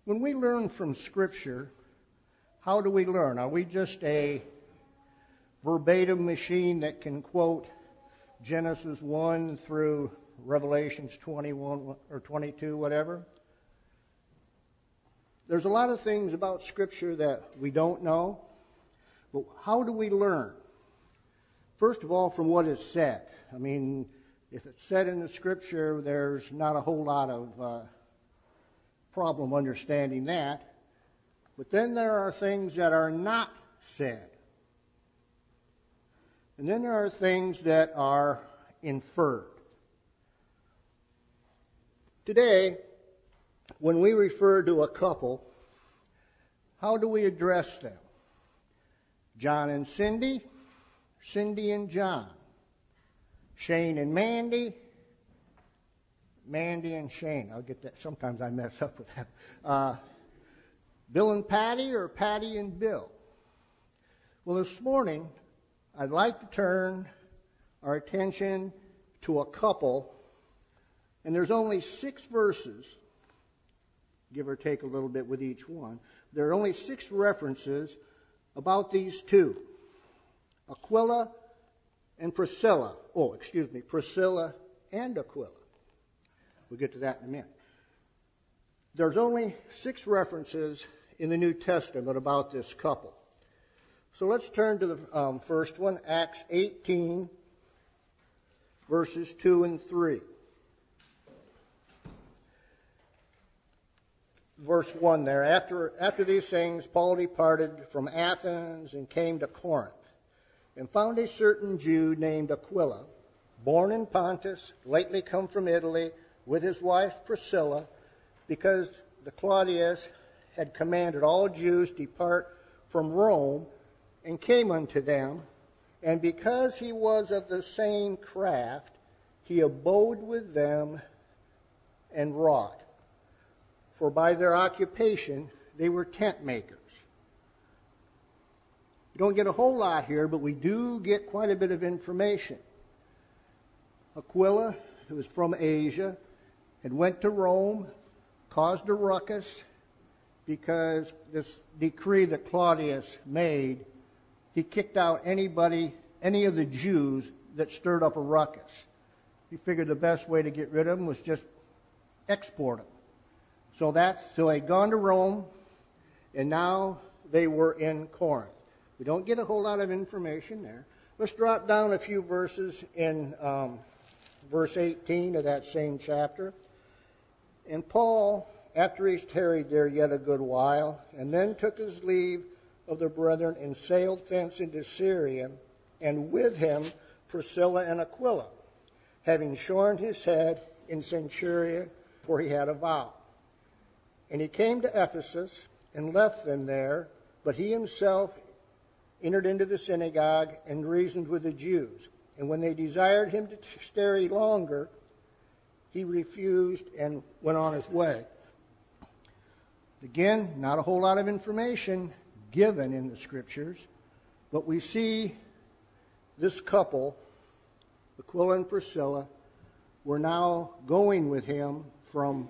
When we learn from Scripture, how do we learn? Are we just a verbatim machine that can quote Genesis 1 through Revelations 21 or 22, whatever? There's a lot of things about Scripture that we don't know, but how do we learn? First of all, from what is said. I mean, if it's said in the Scripture, there's not a whole lot of problem understanding that. But then there are things that are not said. And then there are things that are inferred. Today, when we refer to a couple, how do we address them? John and Cindy, Cindy and John, Shane and Mandy, Mandy and Shane. I'll get that. Sometimes I mess up with that. Bill and Patty, or Patty and Bill. Well, this morning, I'd like to turn our attention to a couple, and there's only 6 verses, give or take a little bit with each one. There are only 6 references about these two, Aquila and Priscilla. Priscilla and Aquila. We'll get to that in a minute. There's only 6 references in the New Testament about this couple. So let's turn to the first one, Acts 18, verses 2 and 3. Verse 1 there. After these things, Paul departed from Athens and came to Corinth, and found a certain Jew named Aquila, born in Pontus, lately come from Italy, with his wife Priscilla, because the Claudius had commanded all Jews depart from Rome, and came unto them, and because he was of the same craft, he abode with them and wrought. For by their occupation they were tent makers. We don't get a whole lot here, but we do get quite a bit of information. Aquila, who was from Asia, had went to Rome, caused a ruckus, because this decree that Claudius made, he kicked out any of the Jews that stirred up a ruckus. He figured the best way to get rid of them was just export them. So they'd gone to Rome, and now they were in Corinth. We don't get a whole lot of information there. Let's drop down a few verses in verse 18 of that same chapter. And Paul, after he tarried there yet a good while, and then took his leave of the brethren, and sailed thence into Syria, and with him Priscilla and Aquila, having shorn his head in Centuria, for he had a vow. And he came to Ephesus, and left them there, but he himself entered into the synagogue, and reasoned with the Jews. And when they desired him to tarry longer, he refused, and went on his way. Again, not a whole lot of information given in the Scriptures, but we see this couple, Aquila and Priscilla, were now going with him from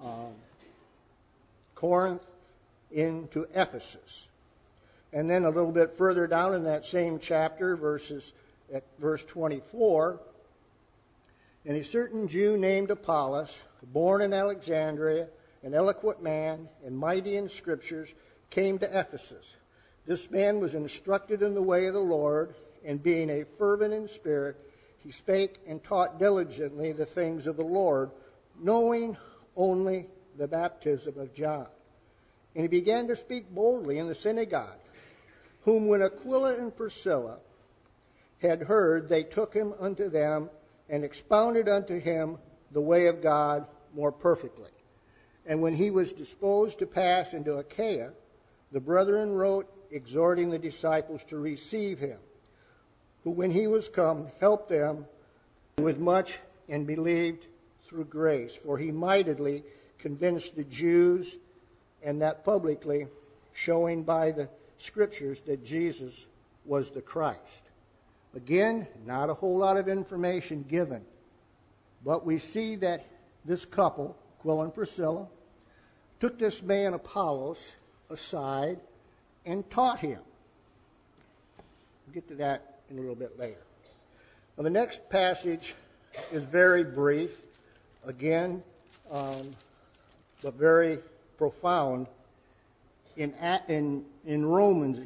Corinth into Ephesus. And then a little bit further down in that same chapter, at verse 24, and a certain Jew named Apollos, born in Alexandria, an eloquent man and mighty in Scriptures, came to Ephesus. This man was instructed in the way of the Lord, and being a fervent in spirit, he spake and taught diligently the things of the Lord, knowing only the baptism of John. And he began to speak boldly in the synagogue, whom when Aquila and Priscilla had heard, they took him unto them, and expounded unto him the way of God more perfectly. And when he was disposed to pass into Achaia, the brethren wrote, exhorting the disciples to receive him, who when he was come helped them with much, and believed through grace. For he mightily convinced the Jews, and that publicly, showing by the Scriptures that Jesus was the Christ. Again, not a whole lot of information given, but we see that this couple, Aquila and Priscilla, took this man Apollos aside and taught him. We'll get to that in a little bit later. Now, the next passage is very brief, again, but very profound. In Romans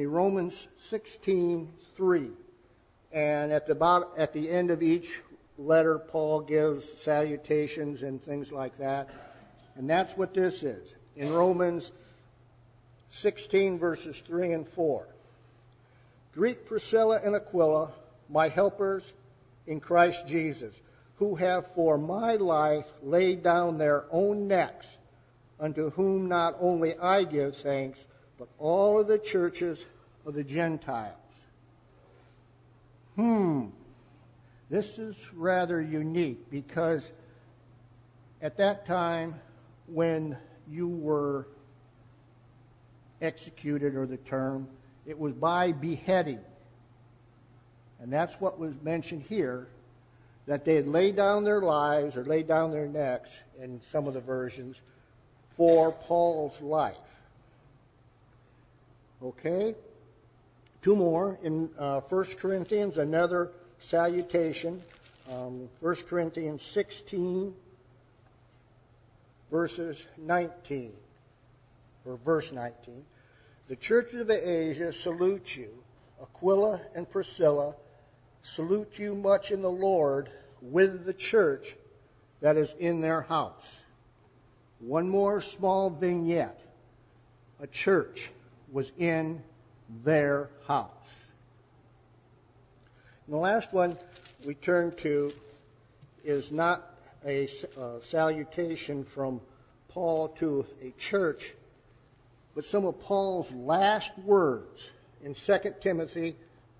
16:3, and at the end of each letter, Paul gives salutations and things like that, and that's what this is. In Romans 16 verses 3 and 4, greet Priscilla and Aquila, my helpers in Christ Jesus, who have for my life laid down their own necks, unto whom not only I give thanks, but all of the churches of the Gentiles. This is rather unique, because at that time when you were executed, or the term, it was by beheading. And that's what was mentioned here, that they had laid down their lives, or laid down their necks, in some of the versions, for Paul's life. Okay? Two more. In 1 Corinthians, another salutation. 1 Corinthians 16, verses 19, or verse 19. The churches of Asia salute you. Aquila and Priscilla salute you much in the Lord, with the church that is in their house. One more small vignette. A church was in their house. And the last one we turn to is not a salutation from Paul to a church, but some of Paul's last words in 2 Timothy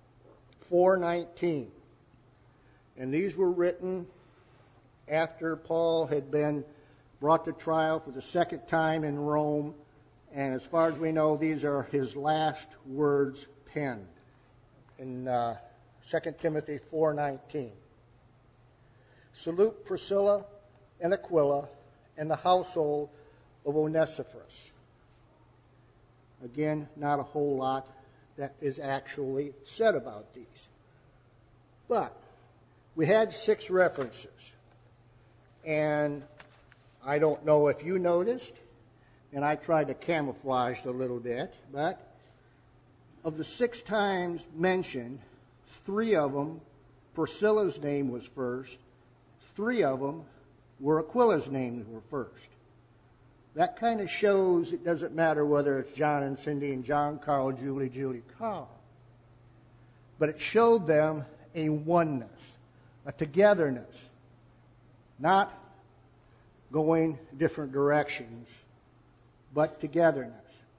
4:19. And these were written after Paul had been brought to trial for the second time in Rome. And as far as we know, these are his last words penned in 2 Timothy 4:19. Salute Priscilla and Aquila and the household of Onesiphorus. Again, not a whole lot that is actually said about these. But we had 6 references. And I don't know if you noticed, and I tried to camouflage a little bit, but of the 6 times mentioned, 3 of them, Priscilla's name was first. 3 of them were Aquila's names were first. That kind of shows it doesn't matter whether it's John and Cindy and John, Carl, Julie, Carl. But it showed them a oneness, a togetherness, not going different directions, but togetherness.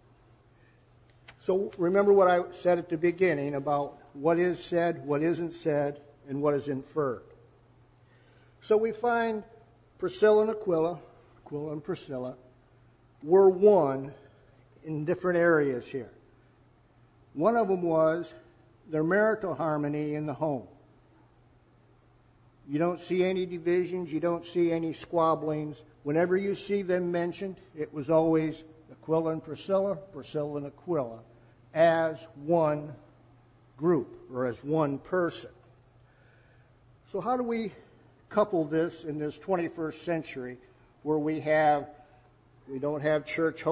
So remember what I said at the beginning about what is said, what isn't said, and what is inferred. So we find Priscilla and Aquila and Priscilla, were one in different areas here. One of them was their marital harmony in the home. You don't see any divisions. You don't see any squabblings. Whenever you see them mentioned, it was always Aquila and Priscilla, Priscilla and Aquila, as one group or as one person. So how do we couple this in this 21st century where we don't have churches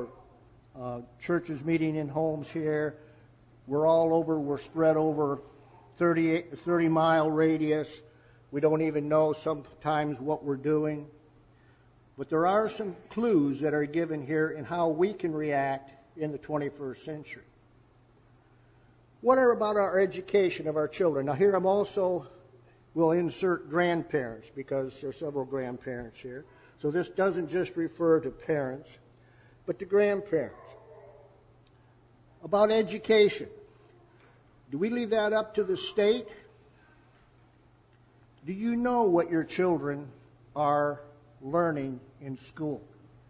meeting in homes here? We're all over. We're spread over 30-mile radius. We don't even know sometimes what we're doing. But there are some clues that are given here in how we can react in the 21st century. What about our education of our children? Now here we'll insert grandparents because there are several grandparents here. So this doesn't just refer to parents, but to grandparents. About education. Do we leave that up to the state? Do you know what your children are learning in school?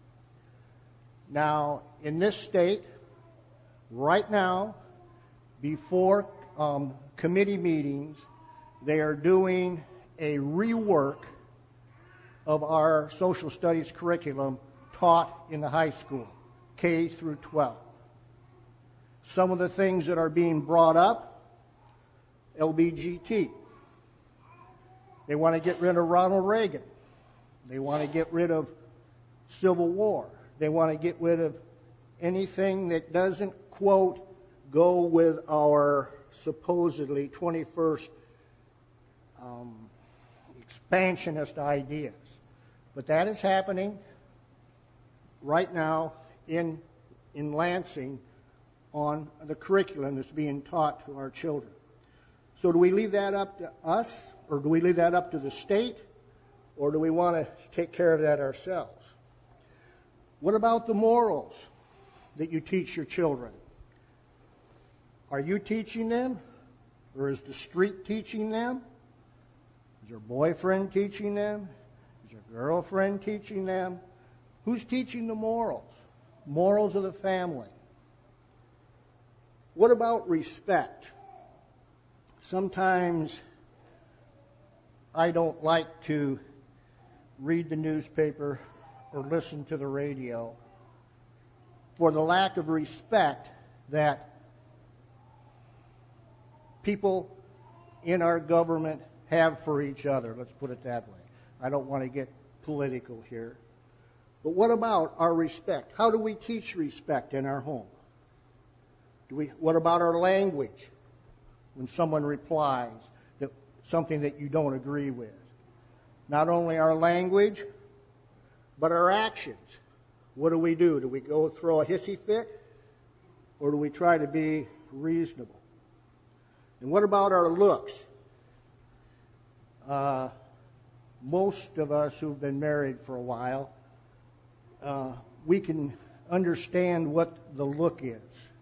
Now, in this state, right now, before committee meetings, they are doing a rework of our social studies curriculum taught in the high school, K through 12. Some of the things that are being brought up, LBGT. They want to get rid of Ronald Reagan. They want to get rid of Civil War. They want to get rid of anything that doesn't, quote, go with our supposedly 21st expansionist ideas. But that is happening right now in Lansing on the curriculum that's being taught to our children. So do we leave that up to us, or do we leave that up to the state, or do we want to take care of that ourselves? What about the morals that you teach your children? Are you teaching them, or is the street teaching them? Is your boyfriend teaching them? Is your girlfriend teaching them? Who's teaching the morals? Morals of the family. What about respect? Sometimes I don't like to read the newspaper or listen to the radio for the lack of respect that people in our government have for each other. Let's put it that way. I don't want to get political here. But what about our respect? How do we teach respect in our home? What about our language? When someone replies that something that you don't agree with. Not only our language, but our actions. What do? Do we go throw a hissy fit? Or do we try to be reasonable? And what about our looks? Most of us who've been married for a while, we can understand what the look is.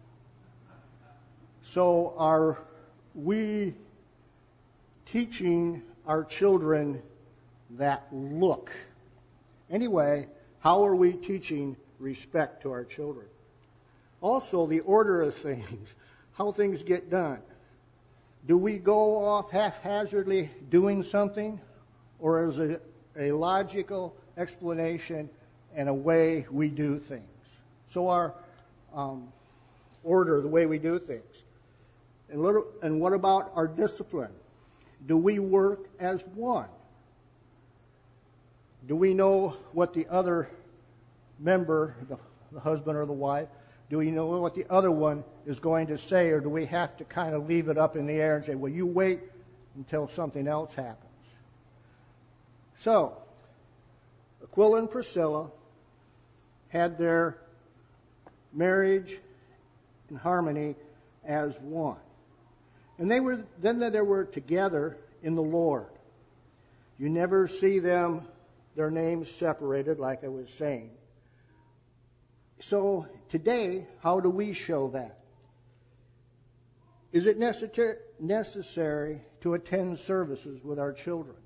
So are we teaching our children that look? Anyway, how are we teaching respect to our children? Also, the order of things, how things get done. Do we go off haphazardly doing something, or is it a logical explanation and a way we do things? So our order, the way we do things. And what about our discipline? Do we work as one? Do we know what the other member, the husband or the wife, do we know what the other one is going to say, or do we have to kind of leave it up in the air and say, well, you wait until something else happens? So, Aquila and Priscilla had their marriage in harmony as one. And they were together in the Lord. You never see them, their names separated, like I was saying. So today, how do we show that? Is it necessary to attend services with our children?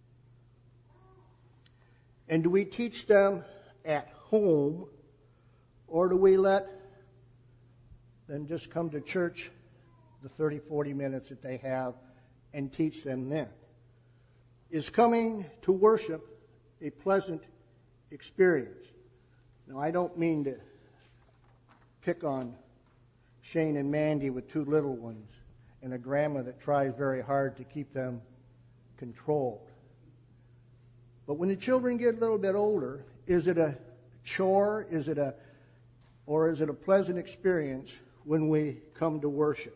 And do we teach them at home, or do we let them just come to church the 30, 40 minutes that they have and teach them then? Is coming to worship a pleasant experience? Now, I don't mean to pick on Shane and Mandy with two little ones and a grandma that tries very hard to keep them controlled. But when the children get a little bit older, is it a chore? Or is it a pleasant experience when we come to worship?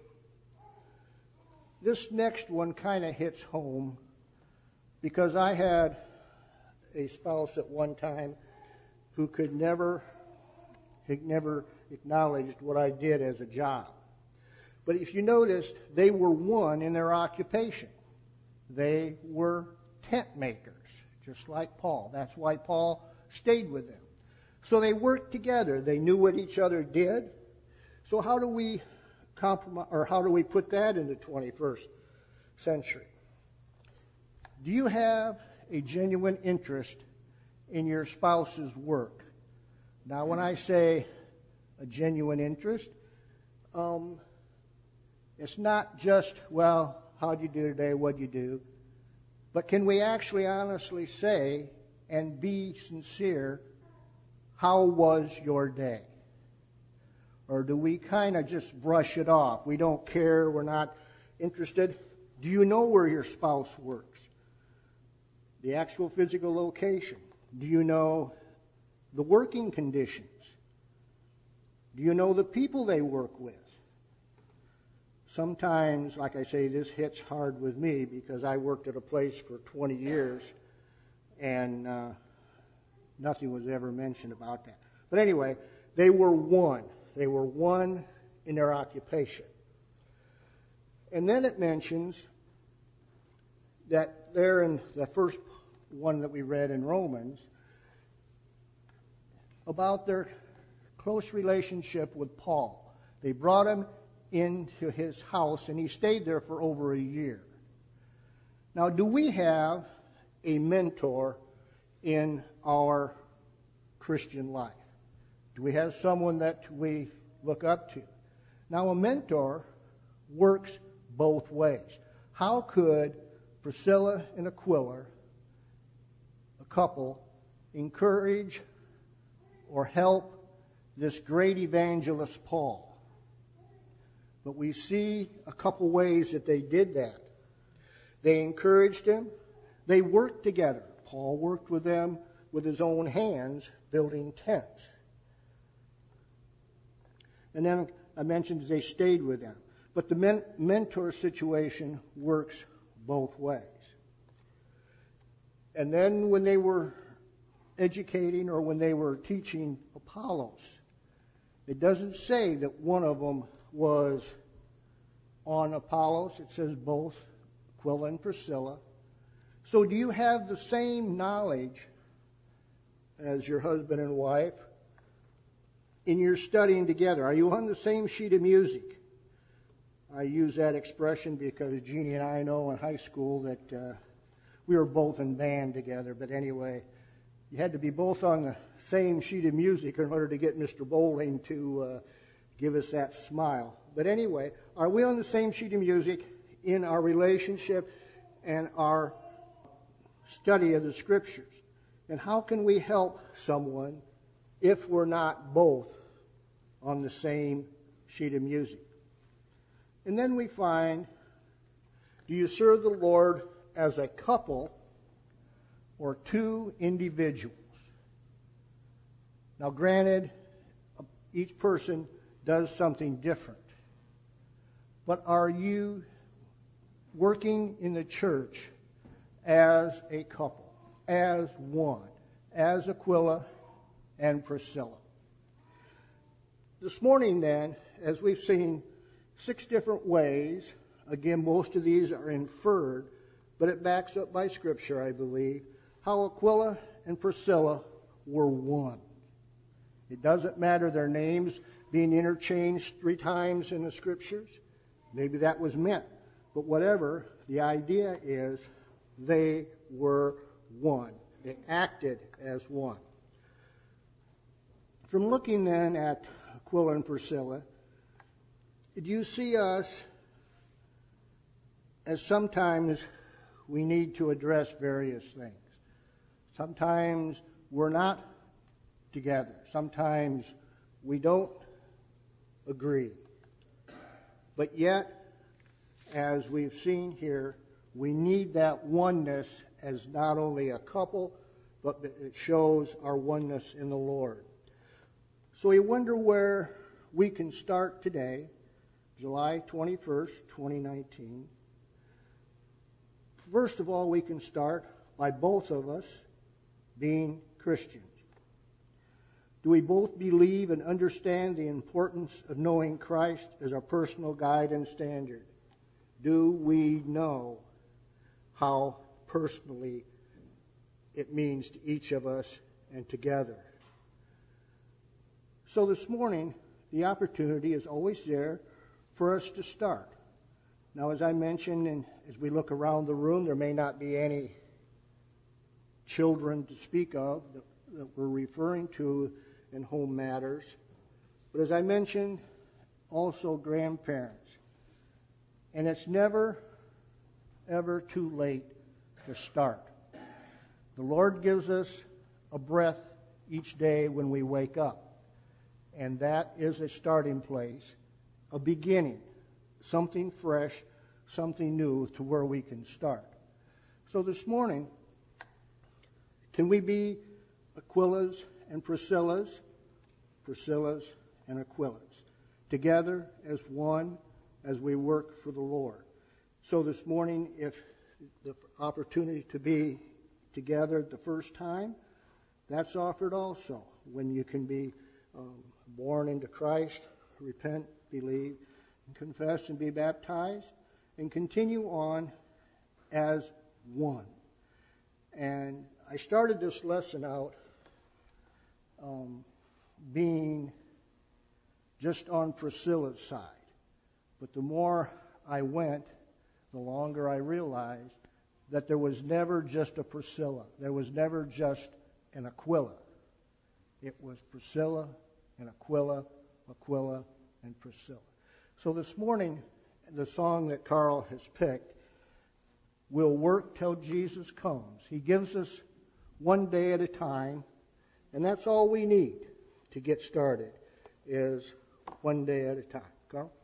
This next one kind of hits home because I had a spouse at one time who never acknowledged what I did as a job. But if you noticed, they were one in their occupation. They were tent makers, just like Paul. That's why Paul stayed with them. So they worked together. They knew what each other did. So how do we compromise, or how do we put that in the 21st century? Do you have a genuine interest in your spouse's work? Now, when I say a genuine interest, it's not just, well, how'd you do today, what'd you do? But can we actually honestly say and be sincere, how was your day? Or do we kind of just brush it off? We don't care. We're not interested. Do you know where your spouse works? The actual physical location. Do you know the working conditions? Do you know the people they work with? Sometimes, like I say, this hits hard with me because I worked at a place for 20 years and nothing was ever mentioned about that. But anyway, they were one. They were one in their occupation. And then it mentions that there in the first one that we read in Romans about their close relationship with Paul. They brought him into his house and he stayed there for over a year. Now, do we have a mentor in our Christian life? Do we have someone that we look up to? Now, a mentor works both ways. How could Priscilla and Aquila, a couple, encourage or help this great evangelist Paul? But we see a couple ways that they did that. They encouraged him. They worked together. Paul worked with them with his own hands, building tents. And then I mentioned they stayed with them. But the mentor situation works both ways. And then when they were educating or when they were teaching Apollos, it doesn't say that one of them was on Apollos. It says both, Aquila and Priscilla. So do you have the same knowledge as your husband and wife in your studying together? Are you on the same sheet of music? I use that expression because Jeannie and I know in high school that we were both in band together. But anyway, you had to be both on the same sheet of music in order to get Mr. Bowling to give us that smile. But anyway, are we on the same sheet of music in our relationship and our study of the Scriptures? And how can we help someone if we're not both on the same sheet of music? And then we find, do you serve the Lord as a couple or two individuals? Now, granted, each person does something different. But are you working in the church as a couple, as one, as Aquila and Priscilla? This morning, then, as we've seen 6 different ways, again, most of these are inferred, but it backs up by Scripture, I believe, how Aquila and Priscilla were one. It doesn't matter their names being interchanged 3 times in the Scriptures. Maybe that was meant. But whatever, the idea is they were one. They acted as one. From looking then at Aquila and Priscilla, do you see us as sometimes we need to address various things? Sometimes we're not together. Sometimes we don't agree. But yet, as we've seen here, we need that oneness as not only a couple, but it shows our oneness in the Lord. So we wonder where we can start today, July 21st, 2019. First of all, we can start by both of us being Christians. Do we both believe and understand the importance of knowing Christ as our personal guide and standard? Do we know how personally it means to each of us and together? So this morning, the opportunity is always there for us to start. Now, as I mentioned, and as we look around the room, there may not be any children to speak of that we're referring to in home matters. But as I mentioned, also grandparents. And it's never, ever too late to start. The Lord gives us a breath each day when we wake up. And that is a starting place, a beginning, something fresh, something new to where we can start. So this morning, can we be Aquilas and Priscillas and Aquilas, together as one as we work for the Lord? So this morning, if the opportunity to be together the first time, that's offered also, when you can be born into Christ, repent, believe, and confess and be baptized, and continue on as one. And I started this lesson out being just on Priscilla's side. But the more I went, the longer I realized that there was never just a Priscilla. There was never just an Aquila. It was Priscilla and Aquila, Aquila and Priscilla. So this morning, the song that Carl has picked, "We'll Work Till Jesus Comes." He gives us one day at a time, and that's all we need to get started, is one day at a time. Carl?